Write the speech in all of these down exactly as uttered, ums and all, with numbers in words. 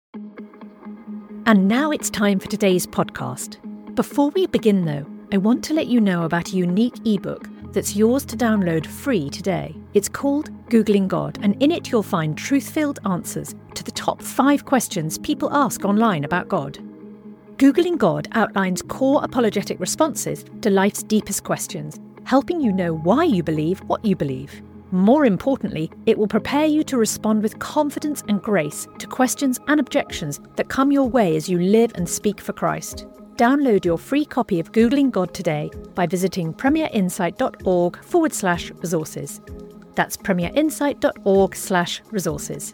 And now it's time for today's podcast. Before we begin though, I want to let you know about a unique ebook that's yours to download free today. It's called Googling God, and in it you'll find truth-filled answers to the top five questions people ask online about God. Googling God outlines core apologetic responses to life's deepest questions, helping you know why you believe what you believe. More importantly, it will prepare you to respond with confidence and grace to questions and objections that come your way as you live and speak for Christ. Download your free copy of Googling God today by visiting premierinsight.org forward slash resources. That's premierinsight.org slash resources.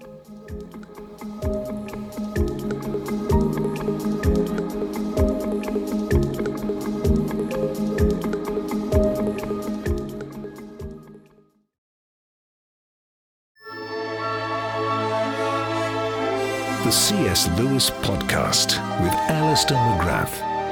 The C S Lewis Podcast with Alistair McGrath.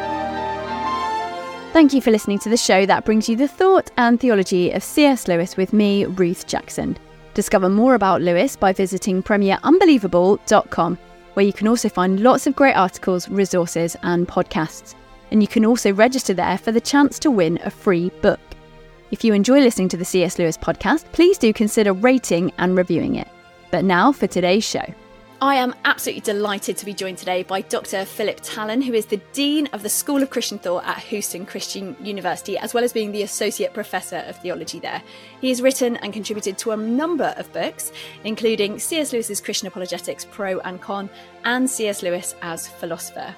Thank you for listening to the show that brings you the thought and theology of C S Lewis with me, Ruth Jackson. Discover more about Lewis by visiting premier unbelievable dot com, where you can also find lots of great articles, resources and podcasts. And you can also register there for the chance to win a free book. If you enjoy listening to the C S Lewis Podcast, please do consider rating and reviewing it. But now for today's show. I am absolutely delighted to be joined today by Doctor Philip Tallon, who is the Dean of the School of Christian Thought at Houston Christian University, as well as being the Associate Professor of Theology there. He has written and contributed to a number of books, including C S Lewis's Christian Apologetics Pro and Con, and C S Lewis as Philosopher.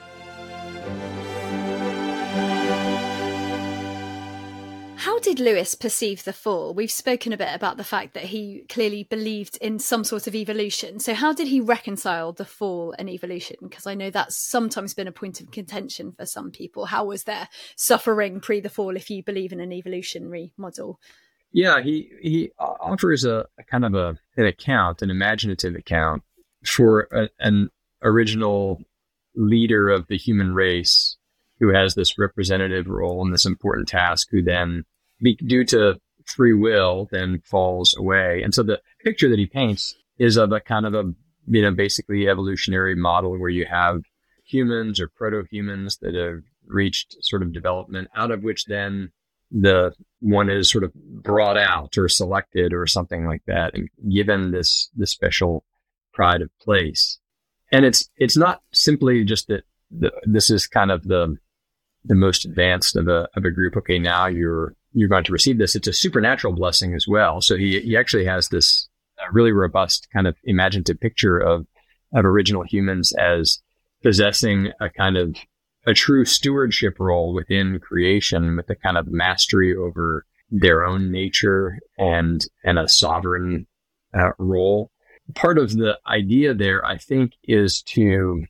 How did Lewis perceive the fall? We've spoken a bit about the fact that he clearly believed in some sort of evolution. So how did he reconcile the fall and evolution? Because I know that's sometimes been a point of contention for some people. How was their suffering pre the fall if you believe in an evolutionary model? Yeah, he, he offers a, a kind of a, an account, an imaginative account for a, an original leader of the human race who has this representative role and this important task, who then, be, due to free will, then falls away. And so the picture that he paints is of a kind of a, you know, basically evolutionary model where you have humans or proto-humans that have reached sort of development, out of which then the one is sort of brought out or selected or something like that, and given this, this special pride of place. And it's, it's not simply just that the, this is kind of the, the most advanced of a of a group. Okay, now you're you're going to receive this. It's a supernatural blessing as well. So he he actually has this uh, really robust kind of imaginative picture of of original humans as possessing a kind of a true stewardship role within creation, with a kind of mastery over their own nature and and a sovereign uh, role. Part of the idea there, I think, is to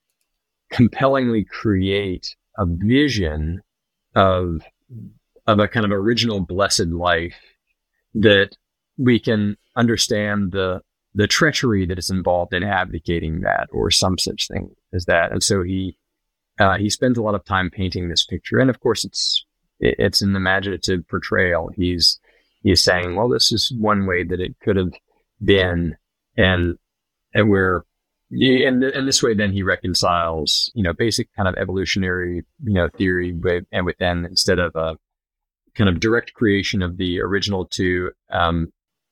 compellingly create a vision of of a kind of original blessed life, that we can understand the the treachery that is involved in abdicating that, or some such thing as that. And so he uh, he spends a lot of time painting this picture, and of course it's it's an imaginative portrayal. He's he's saying, well, this is one way that it could have been, and and we're And in this way, then he reconciles, you know, basic kind of evolutionary, you know, theory, with, and within, instead of a kind of direct creation of the original to um,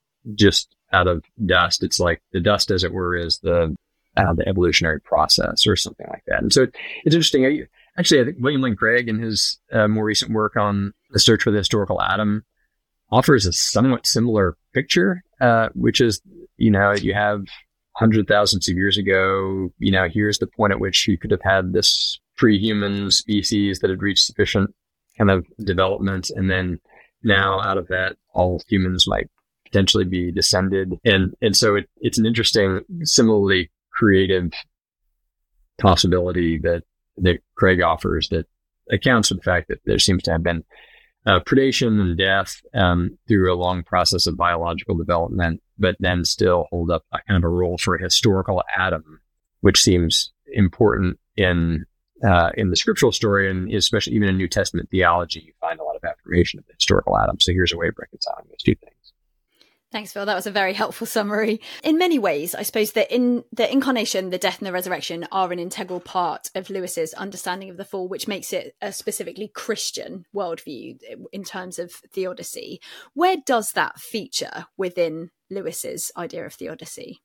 just out of dust. It's like the dust, as it were, is the uh, the evolutionary process or something like that. And so it, it's interesting. Actually, I think William Lane Craig, in his uh, more recent work on the search for the historical Adam, offers a somewhat similar picture, uh, which is, you know, you have hundred thousands of years ago, you know, here's the point at which you could have had this pre-human species that had reached sufficient kind of development. And then now out of that, all humans might potentially be descended. And and so it, it's an interesting, similarly creative possibility that, that Craig offers, that accounts for the fact that there seems to have been uh, predation and death um, through a long process of biological development, but then still hold up a kind of a role for a historical Adam, which seems important in uh, in the scriptural story, and especially even in New Testament theology. You find a lot of affirmation of the historical Adam. So here's a way of reconciling those two things. Thanks, Phil. That was a very helpful summary. In many ways, I suppose that in the incarnation, the death and the resurrection are an integral part of Lewis's understanding of the fall, which makes it a specifically Christian worldview in terms of theodicy. Where does that feature within Lewis's idea of theodicy?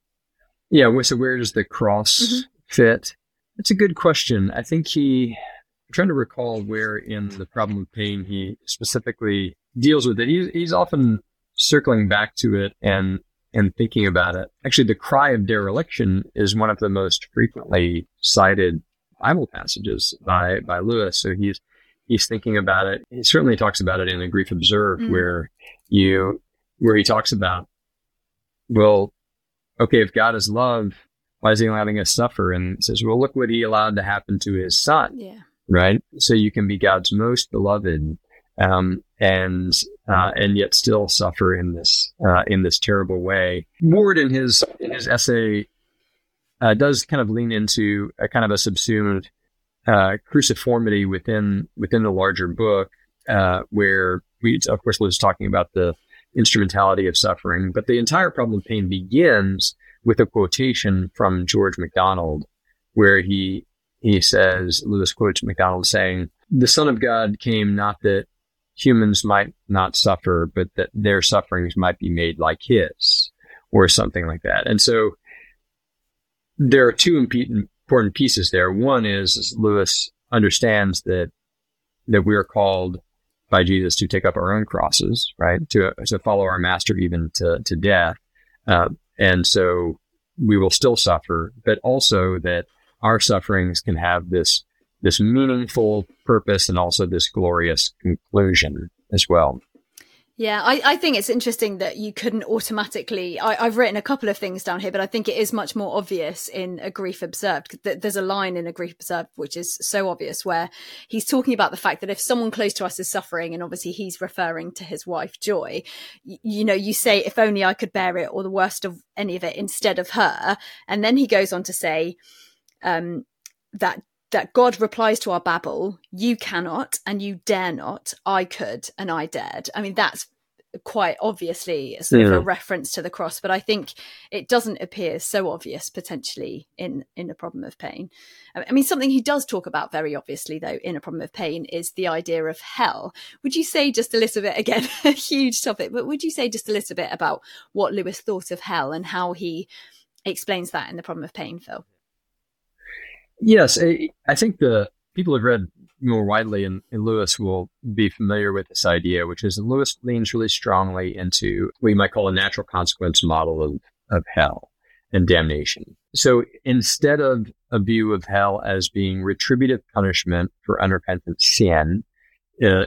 Yeah, so where does the cross mm-hmm. fit? That's a good question. I think he, I'm trying to recall where in the problem of pain he specifically deals with it. He's, he's often circling back to it and and thinking about it. Actually, the cry of dereliction is one of the most frequently cited Bible passages by by Lewis. So he's he's thinking about it. He certainly talks about it in A Grief Observed, mm. where you where he talks about, well, okay, if God is love, why is he allowing us suffer? And he says, well, look what he allowed to happen to his son. Yeah. Right? So you can be God's most beloved. Um, and uh, and yet still suffer in this uh, in this terrible way. Ward in his in his essay uh, does kind of lean into a kind of a subsumed uh, cruciformity within within the larger book, uh, where we of course was talking about the instrumentality of suffering, but the entire problem of pain begins with a quotation from George MacDonald, where he he says, Lewis quotes MacDonald saying, "The Son of God came not that humans might not suffer, but that their sufferings might be made like his," or something like that. And so there are two important pieces there. One is, is Lewis understands that that we are called by Jesus to take up our own crosses, right? To to follow our master even to, to death. Uh, and so we will still suffer, but also that our sufferings can have this this meaningful purpose and also this glorious conclusion as well. Yeah, I, I think it's interesting that you couldn't automatically, I, I've written a couple of things down here, but I think it is much more obvious in A Grief Observed. There's a line in A Grief Observed which is so obvious, where he's talking about the fact that if someone close to us is suffering, and obviously he's referring to his wife Joy, you, you know, you say, if only I could bear it, or the worst of any of it instead of her. And then he goes on to say um, that that God replies to our babble, "You cannot and you dare not, I could and I dared." I mean, that's quite obviously sort yeah. of a reference to the cross, but I think it doesn't appear so obvious potentially in, in A Problem of Pain. I mean, something he does talk about very obviously, though, in A Problem of Pain is the idea of hell. Would you say just a little bit, again, a huge topic, but would you say just a little bit about what Lewis thought of hell and how he explains that in The Problem of Pain, Phil? Yes, I think the people who've read more widely in, in Lewis will be familiar with this idea, which is that Lewis leans really strongly into what you might call a natural consequence model of, of hell and damnation. So instead of a view of hell as being retributive punishment for unrepentant sin, uh,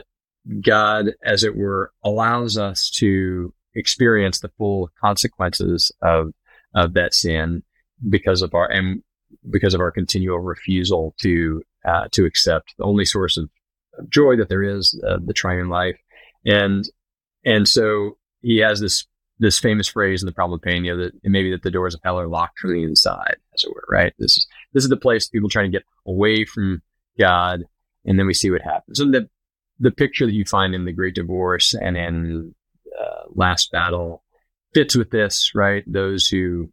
God, as it were, allows us to experience the full consequences of of that sin because of our and because of our continual refusal to uh, to accept the only source of, of joy that there is, uh, the triune life. And and so he has this this famous phrase in The Problem of Pain, you know, that maybe that the doors of hell are locked from the inside, as it were, right? This is this is the place people trying to get away from God, and then we see what happens. And the the picture that you find in The Great Divorce and in uh, Last Battle fits with this, right? Those who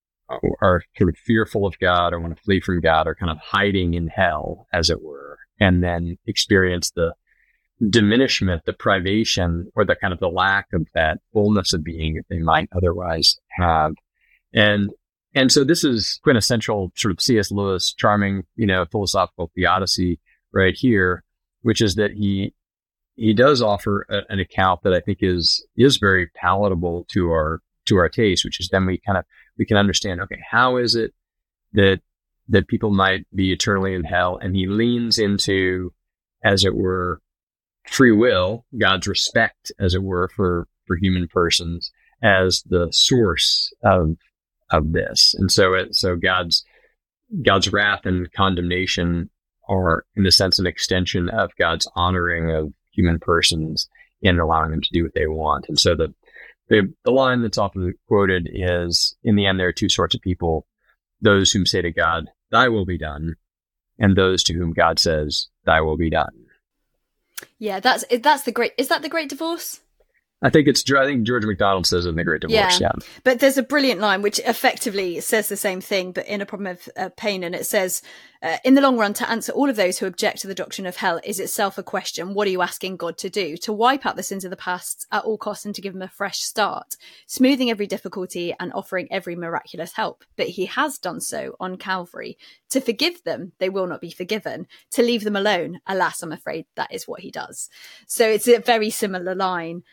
are sort of fearful of God or want to flee from God are kind of hiding in hell, as it were, and then experience the diminishment, the privation, or the kind of the lack of that fullness of being that they might otherwise have. And and so this is quintessential sort of C S. Lewis charming, you know, philosophical theodicy right here, which is that he he does offer a, an account that I think is is very palatable to our to our taste, which is then we kind of we can understand, okay, how is it that that people might be eternally in hell? And he leans into, as it were, free will, God's respect, as it were, for, for human persons as the source of of this. And so it, so God's God's wrath and condemnation are, in a sense, an extension of God's honoring of human persons and allowing them to do what they want. And so the The, the line that's often quoted is, in the end, there are two sorts of people: those whom say to God, "Thy will be done," and those to whom God says, "Thy will be done." Yeah, that's that's the great. Is that The Great Divorce? I think it's, I think George MacDonald says it in The Great Divorce. Yeah. yeah. But there's a brilliant line which effectively says the same thing, but in A Problem of uh, Pain. And it says, uh, in the long run, to answer all of those who object to the doctrine of hell is itself a question. What are you asking God to do? To wipe out the sins of the past at all costs and to give them a fresh start, smoothing every difficulty and offering every miraculous help. But he has done so on Calvary. To forgive them, they will not be forgiven. To leave them alone, alas, I'm afraid that is what he does. So it's a very similar line.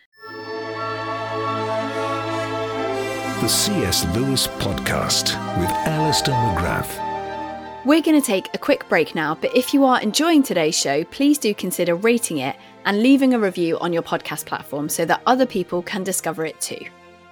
The C S Lewis Podcast with Alistair McGrath. We're going to take a quick break now, but if you are enjoying today's show, please do consider rating it and leaving a review on your podcast platform so that other people can discover it too.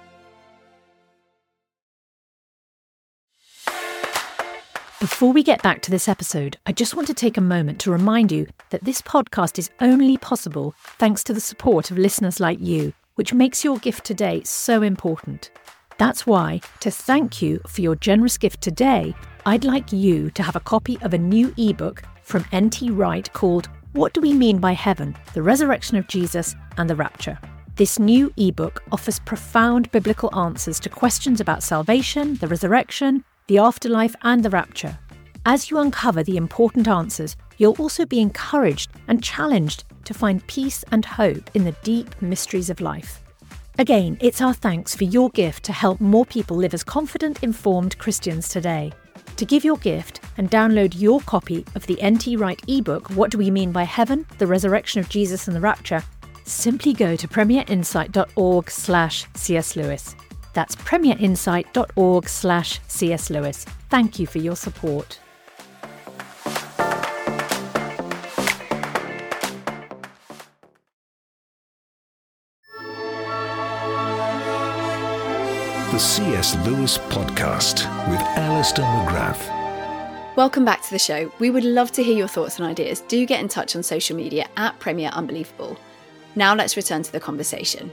Before we get back to this episode, I just want to take a moment to remind you that this podcast is only possible thanks to the support of listeners like you, which makes your gift today so important. That's why, to thank you for your generous gift today, I'd like you to have a copy of a new ebook from N T Wright called What Do We Mean by Heaven? The Resurrection of Jesus and the Rapture. This new ebook offers profound biblical answers to questions about salvation, the resurrection, the afterlife, and the rapture. As you uncover the important answers, you'll also be encouraged and challenged to find peace and hope in the deep mysteries of life. Again, it's our thanks for your gift to help more people live as confident, informed Christians today. To give your gift and download your copy of the N T Wright ebook, What Do We Mean by Heaven? The Resurrection of Jesus and the Rapture, simply go to premierinsight.org slash C.S. Lewis. That's premierinsight.org slash C.S. Lewis. Thank you for your support. The C S Lewis Podcast with Alistair McGrath. Welcome back to the show. We would love to hear your thoughts and ideas. Do get in touch on social media at Premier Unbelievable. Now let's return to the conversation.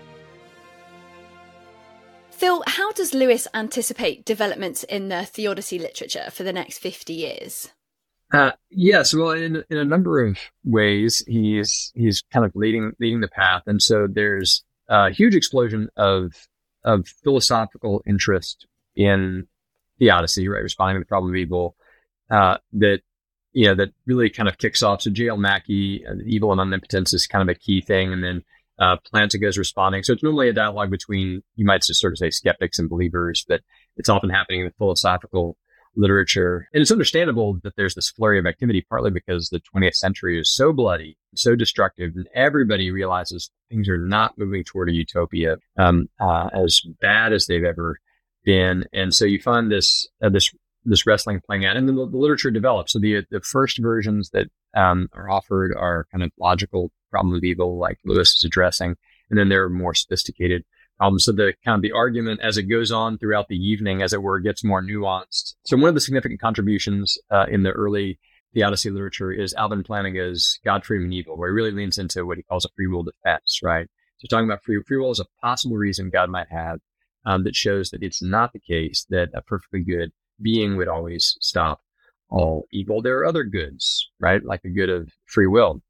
Phil, how does Lewis anticipate developments in the theodicy literature for the next fifty years? Uh, yes, well, in in a number of ways, he's he's kind of leading leading the path, and so there's a huge explosion of of philosophical interest in theodicy, right? Responding to the problem of evil, uh, that, you know, that really kind of kicks off. So J L Mackie, uh, evil and omnipotence is kind of a key thing. And then, uh, Plantinga is responding. So it's normally a dialogue between, you might just sort of say skeptics and believers, but it's often happening in the philosophical literature. And it's understandable that there's this flurry of activity, partly because the twentieth century is so bloody, so destructive, and everybody realizes things are not moving toward a utopia, um, uh, as bad as they've ever been. And so you find this, uh, this, this wrestling playing out, and then the, the literature develops. So the, the first versions that, um, are offered are kind of logical problem of evil, like Lewis is addressing. And then there are more sophisticated problems. So the kind of the argument as it goes on throughout the evening, as it were, gets more nuanced. So one of the significant contributions, uh, in the early theodicy literature is Alvin Plantinga's God, Freedom, and Evil, where he really leans into what he calls a free will defense, right? So talking about free, free will is a possible reason God might have, um, that shows that it's not the case that a perfectly good being would always stop all evil. There are other goods, right? Like the good of free will.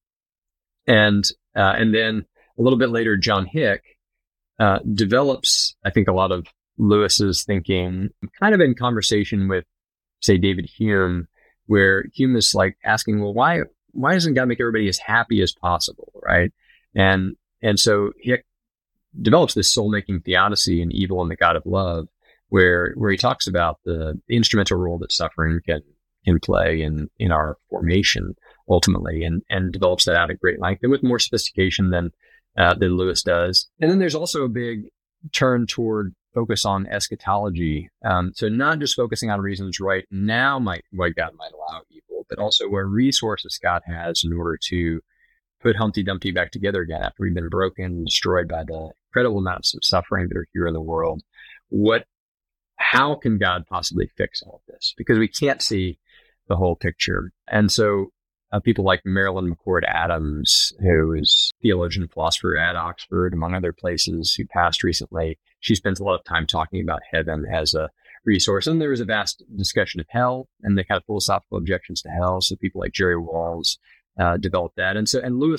And, uh, and then a little bit later, John Hick, uh, develops, I think, a lot of Lewis's thinking kind of in conversation with, say, David Hume, where Hume is like asking, well, why, why doesn't God make everybody as happy as possible? Right. And, and so Hick develops this soul-making theodicy in Evil and the God of Love, where, where he talks about the, the instrumental role that suffering can, can play in, in our formation ultimately, and, and develops that out at great length and with more sophistication than, uh, than Lewis does. And then there's also a big turn toward focus on eschatology. Um, so not just focusing on reasons right now might, why God might allow evil, but also where resources God has in order to put Humpty Dumpty back together again after we've been broken and destroyed by the incredible amounts of suffering that are here in the world. What, how can God possibly fix all of this? Because we can't see the whole picture. And so uh, people like Marilyn McCord Adams, who is theologian and philosopher at Oxford, among other places, who passed recently, she spends a lot of time talking about heaven as a resource. And there was a vast discussion of hell and the kind of philosophical objections to hell. So people like Jerry Walls uh, developed that. And so, and Lewis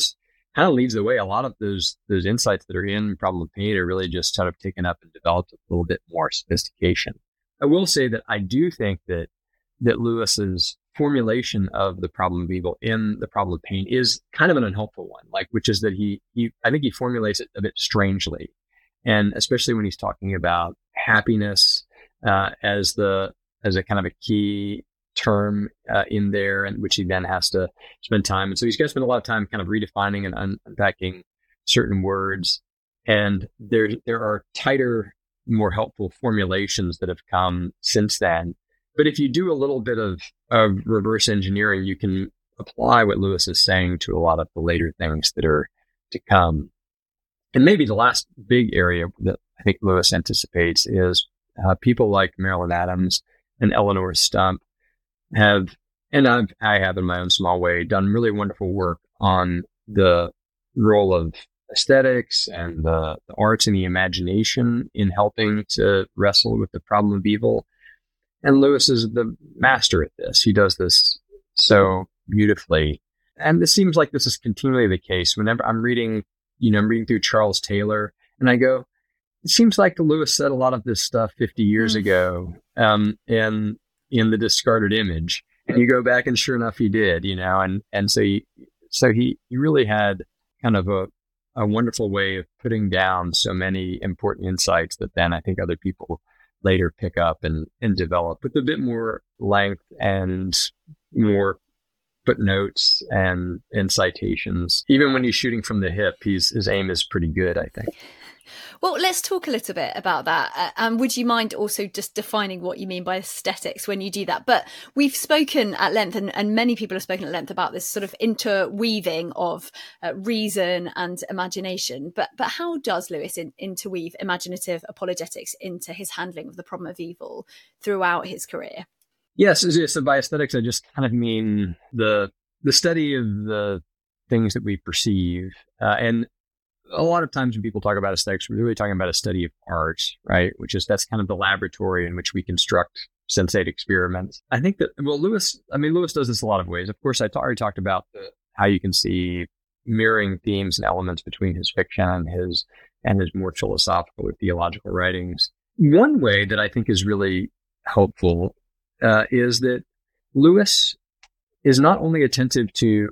kind of leads the way. A lot of those those insights that are in Problem of Pain are really just sort of taken up and developed a little bit more sophistication. I will say that I do think that that Lewis's formulation of the problem of evil in the Problem of Pain is kind of an unhelpful one, like which is that he he I think he formulates it a bit strangely, and especially when he's talking about happiness uh, as the as a kind of a key term uh, in there, and which he then has to spend time. And so he's got to spend a lot of time kind of redefining and un- unpacking certain words. And there there are tighter, more helpful formulations that have come since then. But if you do a little bit of, of reverse engineering, you can apply what Lewis is saying to a lot of the later things that are to come. And maybe the last big area that I think Lewis anticipates is uh, people like Marilyn Adams and Eleanor Stump have, and I've, I have in my own small way, done really wonderful work on the role of aesthetics and the, the arts and the imagination in helping to wrestle with the problem of evil. And Lewis is the master at this. He does this so beautifully. And this seems like this is continually the case. Whenever I'm reading, you know, I'm reading through Charles Taylor, and I go, it seems like Lewis said a lot of this stuff fifty years mm. ago um, in, in The Discarded Image. And you go back and sure enough, he did, you know, and, and so he, so he, he really had kind of a, a wonderful way of putting down so many important insights that then I think other people later pick up and, and develop with a bit more length and more footnotes and, and citations. Even when he's shooting from the hip, he's, his aim is pretty good, I think. Well, let's talk a little bit about that. Uh, and would you mind also just defining what you mean by aesthetics when you do that? But we've spoken at length, and, and many people have spoken at length about this sort of interweaving of uh, reason and imagination. But but how does Lewis in, interweave imaginative apologetics into his handling of the problem of evil throughout his career? Yes, so by aesthetics, I just kind of mean the the study of the things that we perceive. Uh, and a lot of times when people talk about aesthetics, we're really talking about a study of art, right? Which is, that's kind of the laboratory in which we construct sensate experiments. I think that, well, Lewis, I mean, Lewis does this a lot of ways. Of course, I t- already talked about the, how you can see mirroring themes and elements between his fiction and his, and his more philosophical or theological writings. One way that I think is really helpful uh, is that Lewis is not only attentive to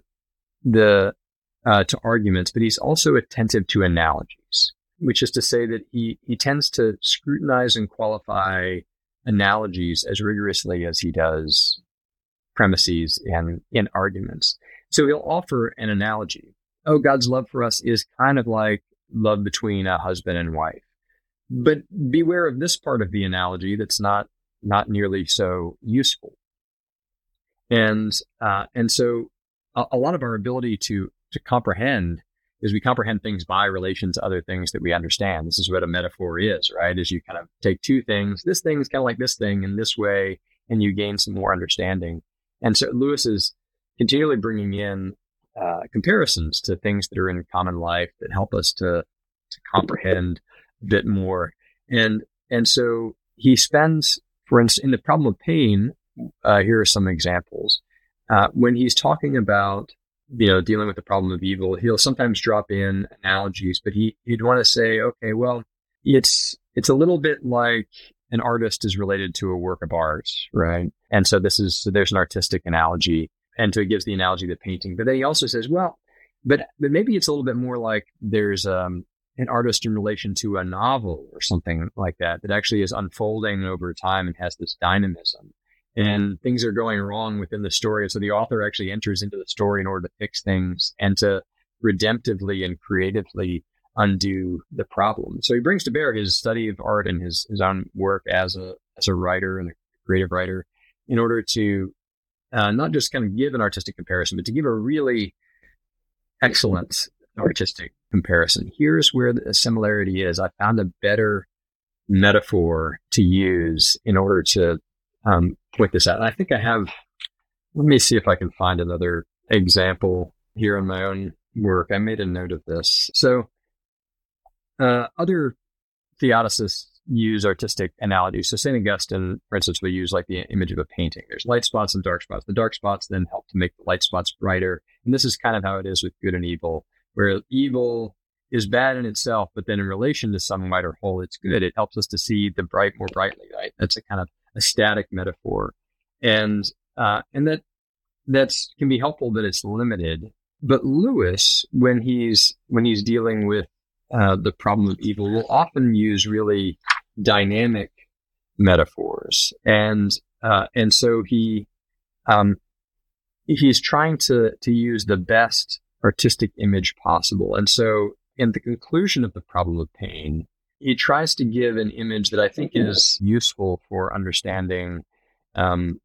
the Uh, to arguments, but he's also attentive to analogies, which is to say that he, he tends to scrutinize and qualify analogies as rigorously as he does premises and in arguments. So he'll offer an analogy. Oh, God's love for us is kind of like love between a husband and wife. But beware of this part of the analogy that's not not nearly so useful. And uh, and so a, a lot of our ability to to comprehend is we comprehend things by relation to other things that we understand. This is what a metaphor is, right? Is you kind of take two things, this thing is kind of like this thing in this way, and you gain some more understanding. And so Lewis is continually bringing in uh, comparisons to things that are in common life that help us to, to comprehend a bit more. And, and so he spends, for instance, in the Problem of Pain, uh, here are some examples. Uh, when he's talking about you know, dealing with the problem of evil, he'll sometimes drop in analogies, but he, he'd want to say, okay, well, it's, it's a little bit like an artist is related to a work of art, right? And so this is, so there's an artistic analogy. And so he gives the analogy of the painting, but then he also says, well, but, but maybe it's a little bit more like there's, um, an artist in relation to a novel or something like that, that actually is unfolding over time and has this dynamism. And things are going wrong within the story. So the author actually enters into the story in order to fix things and to redemptively and creatively undo the problem. So he brings to bear his study of art and his, his own work as a as a writer and a creative writer in order to uh, not just kind of give an artistic comparison, but to give a really excellent artistic comparison. Here's where the similarity is. I found a better metaphor to use in order to um, point this out. And I think I have, let me see if I can find another example here in my own work. I made a note of this. So uh, other theodicists use artistic analogies. So Saint Augustine, for instance, will use like the image of a painting. There's light spots and dark spots. The dark spots then help to make the light spots brighter. And this is kind of how it is with good and evil. where evil is bad in itself, but then in relation to some wider whole, it's good. It helps us to see the bright more brightly, right? That's a kind of a static metaphor. And, uh, and that, that's can be helpful, but it's limited. But Lewis, when he's, when he's dealing with, uh, the problem of evil, will often use really dynamic metaphors. And, uh, and so he, um, he's trying to, to use the best artistic image possible. And so in the conclusion of the problem of pain, he tries to give an image that I think is useful for understanding um,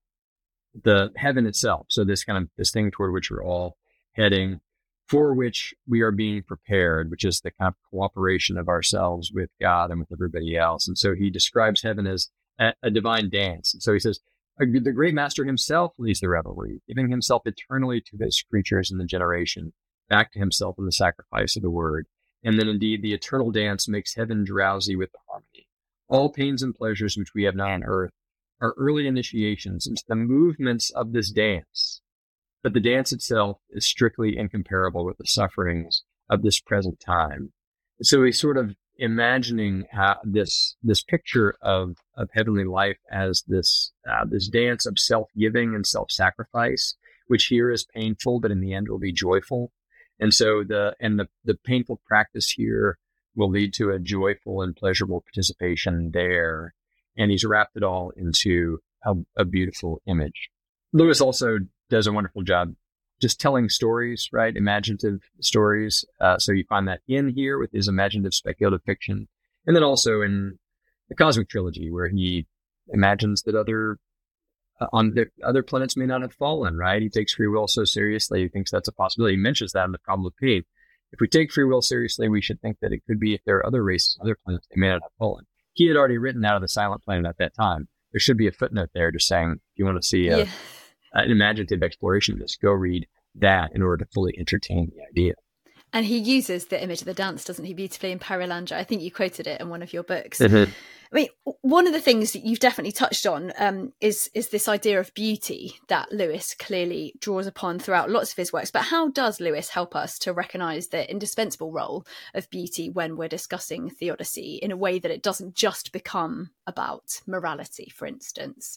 the heaven itself. So this kind of this thing toward which we're all heading, for which we are being prepared, which is the kind of cooperation of ourselves with God and with everybody else. And so he describes heaven as a, a divine dance. And so he says, the great master himself leads the revelry, giving himself eternally to his creatures in the generation, back to himself in the sacrifice of the word. And then indeed the eternal dance makes heaven drowsy with the harmony. All pains and pleasures which we have now on earth are early initiations into the movements of this dance. But the dance itself is strictly incomparable with the sufferings of this present time. So he's sort of imagining how this this picture of, of heavenly life as this uh, this dance of self-giving and self-sacrifice, which here is painful, but in the end will be joyful. And so the and the, the painful practice here will lead to a joyful and pleasurable participation there. And he's wrapped it all into a, a beautiful image. Lewis also does a wonderful job just telling stories, right? Imaginative stories. Uh, so you find that in here with his imaginative speculative fiction. And then also in the Cosmic Trilogy, where he imagines that other uh, on the other planets may not have fallen, right? He takes free will so seriously. He thinks that's a possibility. He mentions that in The Problem of Pain. If we take free will seriously, we should think that it could be if there are other races, other planets, they may not have fallen. He had already written Out of the Silent Planet at that time. There should be a footnote there just saying, if you want to see a, yeah. an imaginative exploration of this, go read that in order to fully entertain the idea. And he uses the image of the dance, doesn't he, beautifully in Perilander? I think you quoted it in one of your books. Mm-hmm. I mean, one of the things that you've definitely touched on um, is is this idea of beauty that Lewis clearly draws upon throughout lots of his works. But how does Lewis help us to recognise the indispensable role of beauty when we're discussing theodicy in a way that it doesn't just become about morality, for instance?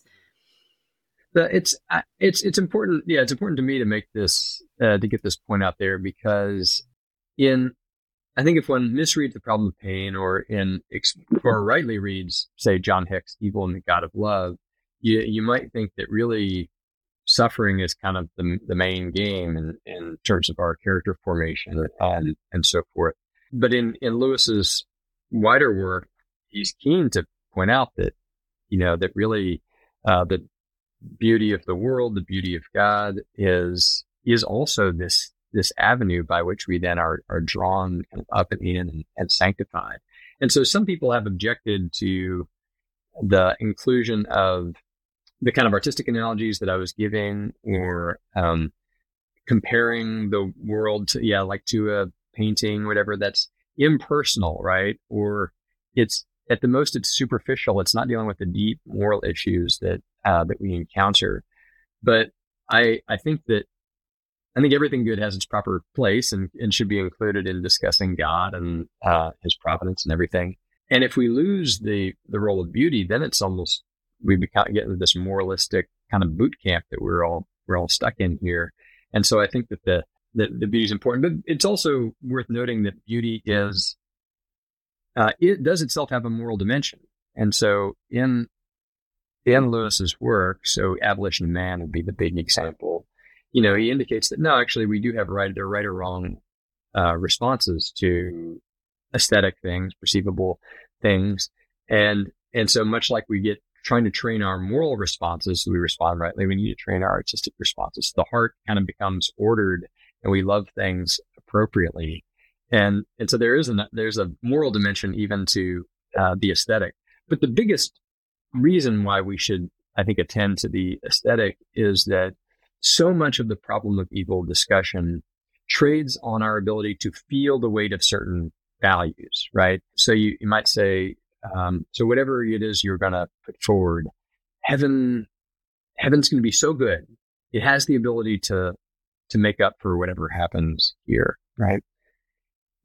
The, it's it's it's important. Yeah, it's important to me to make this uh, to get this point out there, because in I think if one misreads The Problem of Pain, or in or rightly reads, say, John Hick's Evil and the God of Love, you you might think that really suffering is kind of the the main game in, in terms of our character formation and and so forth. But in in Lewis's wider work, he's keen to point out that you know that really uh, the beauty of the world, the beauty of God, is is also this this avenue by which we then are are drawn kind of up and in and, and sanctified. And so some people have objected to the inclusion of the kind of artistic analogies that I was giving, or um, comparing the world to, yeah, like to a painting, whatever, that's impersonal, right? Or it's, at the most, it's superficial. It's not dealing with the deep moral issues that uh, that we encounter. But I I think that I think everything good has its proper place and, and should be included in discussing God and uh, his providence and everything. And if we lose the the role of beauty, then it's almost, we become get into this moralistic kind of boot camp that we're all we're all stuck in here. And so I think that the the, the beauty is important, but it's also worth noting that beauty is uh, it does itself have a moral dimension. And so in in Lewis's work, so Abolition of Man would be the big example. You know, he indicates that no, actually, we do have right, there are right or wrong uh, responses to aesthetic things, perceivable things, and and so much like we get trying to train our moral responses so we respond rightly, we need to train our artistic responses. The heart kind of becomes ordered, and we love things appropriately, and and so there is a there's a moral dimension even to uh, the aesthetic. But the biggest reason why we should, I think, attend to the aesthetic is that so much of the problem of evil discussion trades on our ability to feel the weight of certain values, right? So you, you might say, um, so whatever it is you're going to put forward, heaven, heaven's going to be so good. It has the ability to, to make up for whatever happens here, right?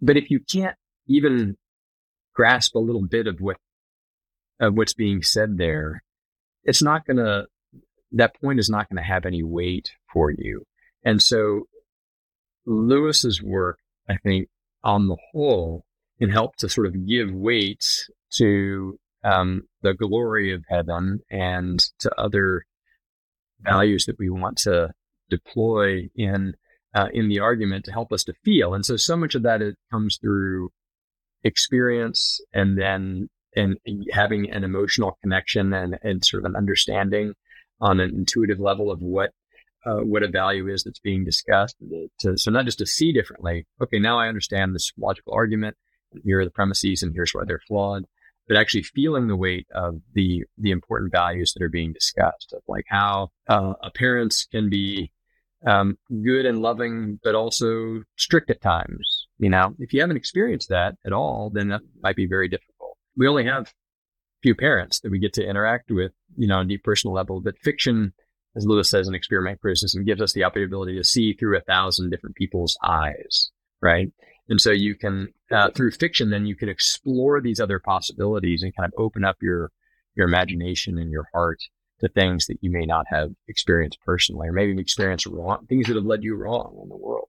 but if you can't even grasp a little bit of what of what's being said there, it's not going to, that point is not going to have any weight for you. And so Lewis's work, I think, on the whole, can help to sort of give weight to um, the glory of heaven and to other values that we want to deploy in uh, in the argument to help us to feel. And so, so much of that it comes through experience, and then and having an emotional connection and, and sort of an understanding on an intuitive level of what uh, what a value is that's being discussed. To, so not just to see differently, okay, now I understand this logical argument, and here are the premises, and here's why they're flawed, but actually feeling the weight of the the important values that are being discussed, of like how uh, a parents can be um, good and loving, but also strict at times. You know, if you haven't experienced that at all, then that might be very difficult. We only have a few parents that we get to interact with, you know, on a deep personal level. But fiction, as Lewis says in Experiment Criticism, gives us the ability to see through a thousand different people's eyes, right? And so you can, uh, through fiction, then you can explore these other possibilities and kind of open up your your imagination and your heart to things that you may not have experienced personally, or maybe experienced wrong, things that have led you wrong in the world.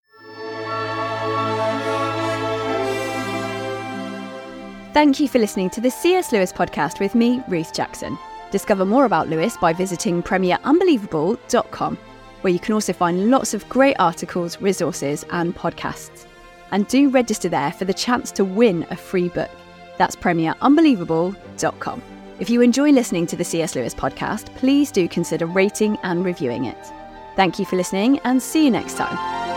Thank you for listening to the C S Lewis podcast with me, Ruth Jackson. Discover more about Lewis by visiting premier unbelievable dot com, where you can also find lots of great articles, resources, and podcasts. And do register there for the chance to win a free book. That's premier unbelievable dot com. If you enjoy listening to the C S Lewis podcast, please do consider rating and reviewing it. Thank you for listening, and see you next time.